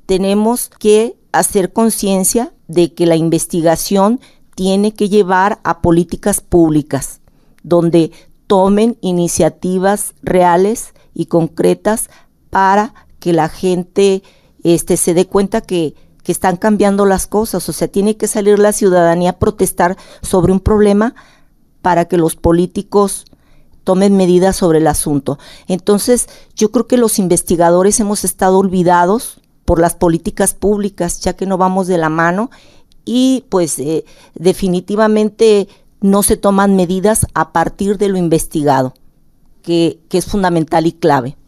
tenemos que hacer conciencia de que la investigación tiene que llevar a políticas públicas donde tomen iniciativas reales y concretas para que la gente se dé cuenta que están cambiando las cosas. O sea, tiene que salir la ciudadanía a protestar sobre un problema para que los políticos tomen medidas sobre el asunto. Entonces, yo creo que los investigadores hemos estado olvidados por las políticas públicas, ya que no vamos de la mano y pues definitivamente no se toman medidas a partir de lo investigado, que es fundamental y clave.